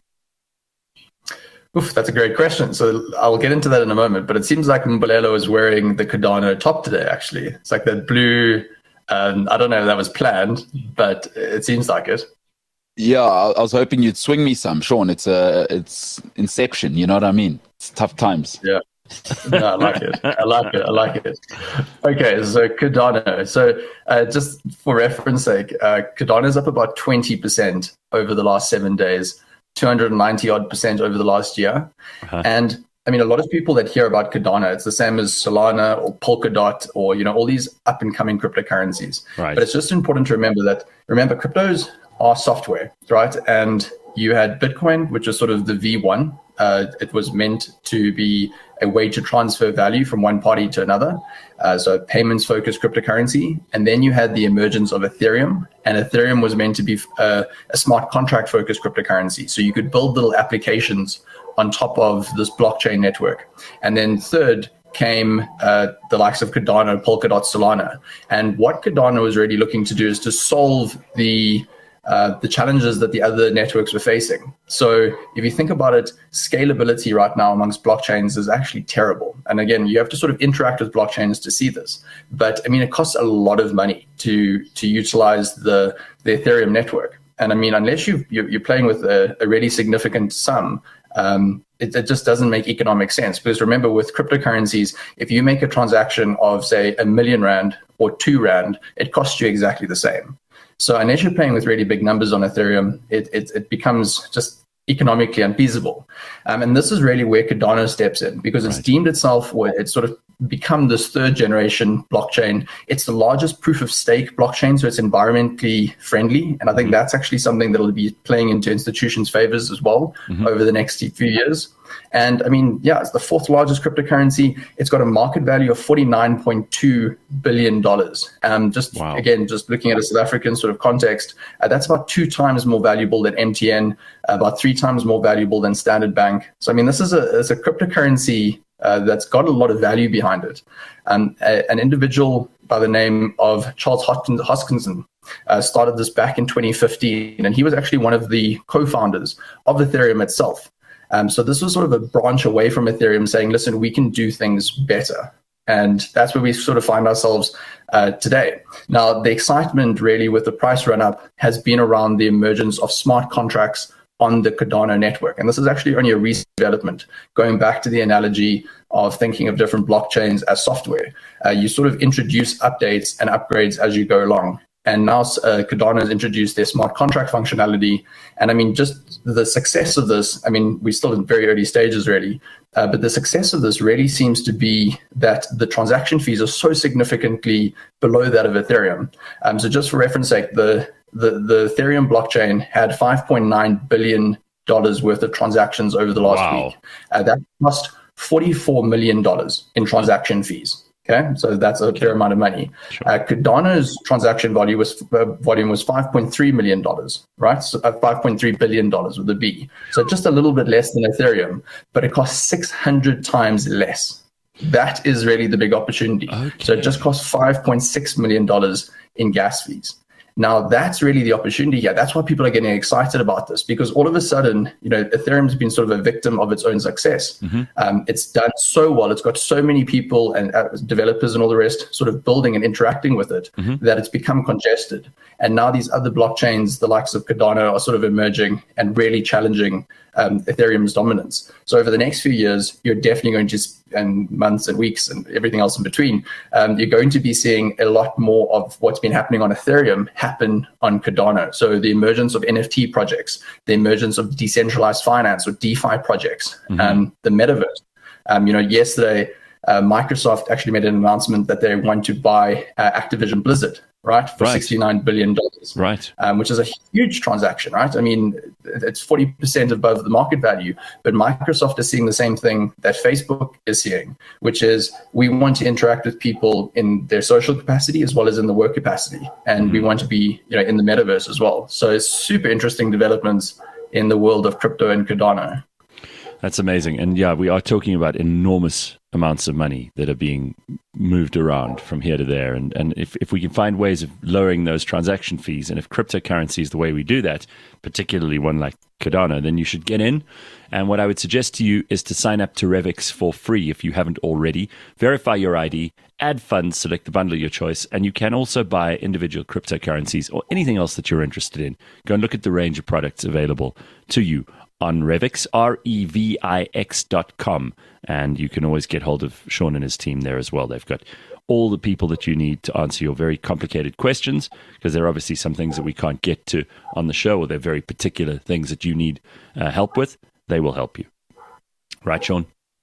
Oof, that's a great question. So I'll get into that in a moment, but it seems like Mbolelo is wearing the Cardano top today, actually. It's like that blue, um, I don't know if that was planned, but it seems like it. Yeah, I was hoping you'd swing me some, Sean. It's uh, it's Inception, you know what I mean? It's tough times. Yeah. No, I like it. I like it. I like it. Okay, so Cardano. So uh, just for reference sake, uh, Cardano is up about twenty percent over the last seven days. two hundred ninety odd percent over the last year. Uh-huh. And I mean, a lot of people that hear about Cardano, it's the same as Solana or Polkadot or, you know, all these up and coming cryptocurrencies. Right. But it's just important to remember that, remember, cryptos are software, right? And you had Bitcoin, which was sort of the V one. Uh, it was meant to be a way to transfer value from one party to another. Uh, so payments focused cryptocurrency. And then you had the emergence of Ethereum, and Ethereum was meant to be uh, a smart contract focused cryptocurrency. So you could build little applications on top of this blockchain network. And then third came uh, the likes of Cardano, Polkadot, Solana. And what Cardano is really looking to do is to solve the Uh, the challenges that the other networks were facing. So if you think about it, scalability right now amongst blockchains is actually terrible. And again, you have to sort of interact with blockchains to see this. But I mean, it costs a lot of money to to utilize the, the Ethereum network. And I mean, unless you, you're playing with a, a really significant sum, um, it, it just doesn't make economic sense. Because remember, with cryptocurrencies, if you make a transaction of, say, a million rand or two rand, it costs you exactly the same. So unless you're playing with really big numbers on Ethereum, it it, it becomes just economically unfeasible. Um, and this is really where Cardano steps in, because it's right. deemed itself, or it's sort of become this third generation blockchain. It's the largest proof of stake blockchain, so it's environmentally friendly. And I think mm-hmm. that's actually something that will be playing into institutions' favors as well mm-hmm. over the next few years. And I mean, yeah, it's the fourth largest cryptocurrency. It's got a market value of forty-nine point two billion dollars. Um, just wow. again, just looking at a South African sort of context, uh, that's about two times more valuable than M T N, uh, about three times more valuable than Standard Bank. So I mean, this is a, it's a cryptocurrency uh, that's got a lot of value behind it. Um, a, an individual by the name of Charles Hoskinson uh, started this back in twenty fifteen, and he was actually one of the co-founders of Ethereum itself. Um, so this was sort of a branch away from Ethereum saying, listen, we can do things better. And that's where we sort of find ourselves uh, today. Now, the excitement really with the price run up has been around the emergence of smart contracts on the Cardano network. And this is actually only a recent development, going back to the analogy of thinking of different blockchains as software. Uh, you sort of introduce updates and upgrades as you go along. And now uh, Cardano has introduced their smart contract functionality. And I mean, just the success of this, I mean, we're still in very early stages really, uh, but the success of this really seems to be that the transaction fees are so significantly below that of Ethereum. Um, so just for reference sake, the, the, the Ethereum blockchain had five point nine billion dollars worth of transactions over the last wow. week. Uh, that cost forty-four million dollars in transaction fees. Okay, so that's a fair amount of money. Sure. Uh, Cardano's transaction volume was uh, volume was five point three million dollars, right? So, uh, five point three billion dollars with a B. So just a little bit less than Ethereum, but it costs six hundred times less. That is really the big opportunity. Okay. So it just costs five point six million dollars in gas fees. Now, that's really the opportunity here. That's why people are getting excited about this, because all of a sudden, you know, Ethereum's been sort of a victim of its own success. Mm-hmm. Um, it's done so well. It's got so many people and uh, developers and all the rest sort of building and interacting with it mm-hmm. that it's become congested. And now these other blockchains, the likes of Cardano, are sort of emerging and really challenging um, Ethereum's dominance. So over the next few years, you're definitely going to, and months and weeks and everything else in between, um, you're going to be seeing a lot more of what's been happening on Ethereum happen on Cardano. So the emergence of N F T projects, the emergence of decentralized finance or DeFi projects, mm-hmm. um, the metaverse. Um, you know, yesterday, uh, Microsoft actually made an announcement that they want to buy uh, Activision Blizzard, right, for right. sixty-nine billion dollars, right, um, which is a huge transaction, right? I mean, it's forty percent above the market value, but Microsoft is seeing the same thing that Facebook is seeing, which is we want to interact with people in their social capacity as well as in the work capacity, and mm-hmm. we want to be, you know, in the metaverse as well. So it's super interesting developments in the world of crypto and Cardano. That's amazing. And yeah, we are talking about enormous amounts of money that are being moved around from here to there. And, and if, if we can find ways of lowering those transaction fees, and if cryptocurrency is the way we do that, particularly one like Cardano, then you should get in. And what I would suggest to you is to sign up to Revix for free if you haven't already. Verify your I D, add funds, select the bundle of your choice, and you can also buy individual cryptocurrencies or anything else that you're interested in. Go and look at the range of products available to you on Revix, R E V I X dot com. And you can always get hold of Sean and his team there as well. They've got all the people that you need to answer your very complicated questions, because there are obviously some things that we can't get to on the show, or they're very particular things that you need uh, help with. They will help you. Right, Sean?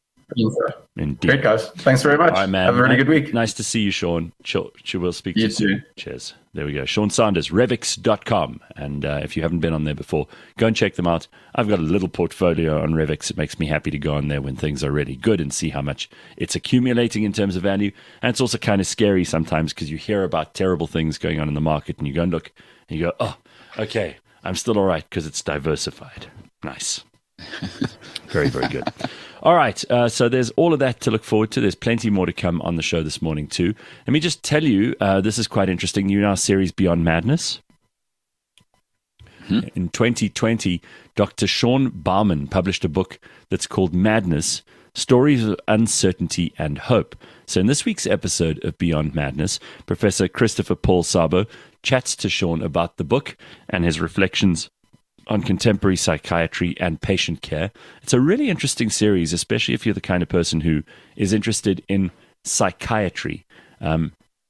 Indeed. Great, guys. Thanks very much. Right, man. Have a really good week. Nice to see you, Sean. We'll speak to you you soon. Too. Cheers. There we go. Sean Sanders, Revix dot com. And uh, if you haven't been on there before, go and check them out. I've got a little portfolio on Revix. It makes me happy to go on there when things are really good and see how much it's accumulating in terms of value. And it's also kind of scary sometimes, because you hear about terrible things going on in the market and you go and look and you go, oh, okay, I'm still all right because it's diversified. Nice. Very, very good. All right, uh, so there's all of that to look forward to. There's plenty more to come on the show this morning too. Let me just tell you, uh, this is quite interesting. You know our series Beyond Madness? Hmm? In twenty twenty, Doctor Sean Bauman published a book that's called Madness, Stories of Uncertainty and Hope. So in this week's episode of Beyond Madness, Professor Christopher Paul Szabo chats to Sean about the book and his reflections on contemporary psychiatry and patient care. It's a really interesting series, especially if you're the kind of person who is interested in psychiatry. Um,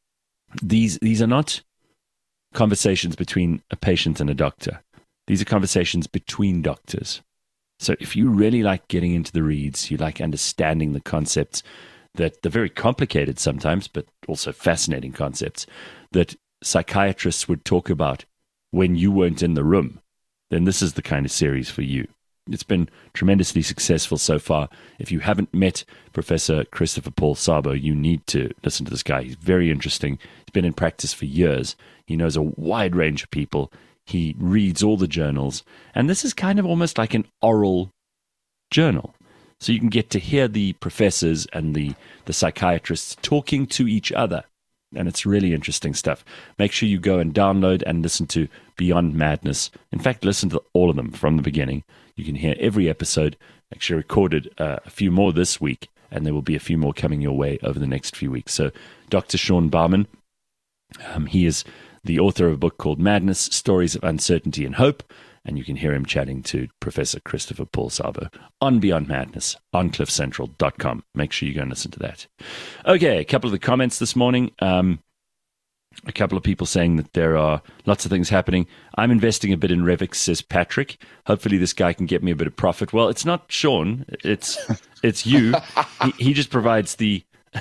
these these are not conversations between a patient and a doctor. These are conversations between doctors. So if you really like getting into the reads, you like understanding the concepts that they're very complicated sometimes, but also fascinating concepts that psychiatrists would talk about when you weren't in the room, then this is the kind of series for you. It's been tremendously successful so far. If you haven't met Professor Christopher Paul Szabo, you need to listen to this guy. He's very interesting. He's been in practice for years. He knows a wide range of people. He reads all the journals. And this is kind of almost like an oral journal. So you can get to hear the professors and the, the psychiatrists talking to each other. And it's really interesting stuff. Make sure you go and download and listen to Beyond Madness. In fact, listen to all of them from the beginning. You can hear every episode. Actually recorded uh, a few more this week, and there will be a few more coming your way over the next few weeks. So Doctor Sean Bauman, um, he is the author of a book called Madness, Stories of Uncertainty and Hope, and you can hear him chatting to Professor Christopher Paul Szabo on Beyond Madness on cliff central dot com. Make sure you go and listen to that. Okay, a couple of the comments this morning. Um, a couple of people saying that there are lots of things happening. I'm investing a bit in Revix, says Patrick. Hopefully this guy can get me a bit of profit. Well, it's not Sean. It's it's you. he, he just provides the...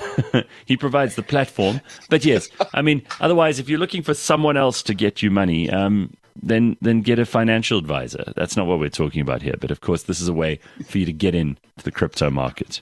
he provides the platform. But yes, I mean, otherwise, if you're looking for someone else to get you money, um, then then get a financial advisor. That's not what we're talking about here. But of course, this is a way for you to get into the crypto market.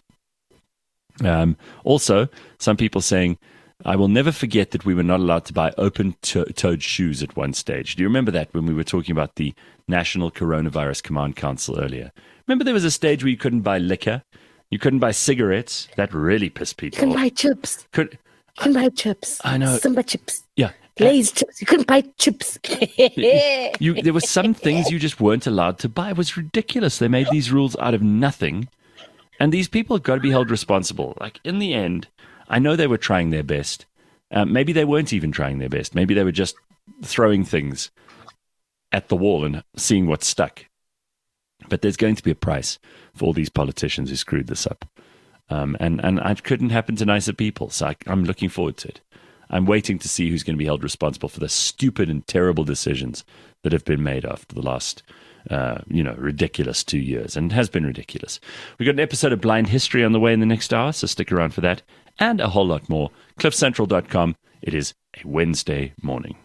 Um, also, some people saying, I will never forget that we were not allowed to buy open-toed shoes at one stage. Do you remember that when we were talking about the National Coronavirus Command Council earlier? Remember there was a stage where you couldn't buy liquor? You couldn't buy cigarettes. That really pissed people off. You can off. buy chips. Could, you can buy chips. I know. Simba chips. Yeah. Lay's chips. You couldn't buy chips. you, there were some things you just weren't allowed to buy. It was ridiculous. They made these rules out of nothing. And these people have got to be held responsible. Like, in the end, I know they were trying their best. Um, maybe they weren't even trying their best. Maybe they were just throwing things at the wall and seeing what stuck. But there's going to be a price for all these politicians who screwed this up. Um, and, and it couldn't happen to nicer people. So I, I'm looking forward to it. I'm waiting to see who's going to be held responsible for the stupid and terrible decisions that have been made after the last, uh, you know, ridiculous two years. And it has been ridiculous. We've got an episode of Blind History on the way in the next hour, so stick around for that. And a whole lot more. cliff central dot com. It is a Wednesday morning.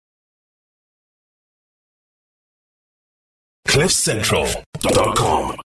cliff central dot com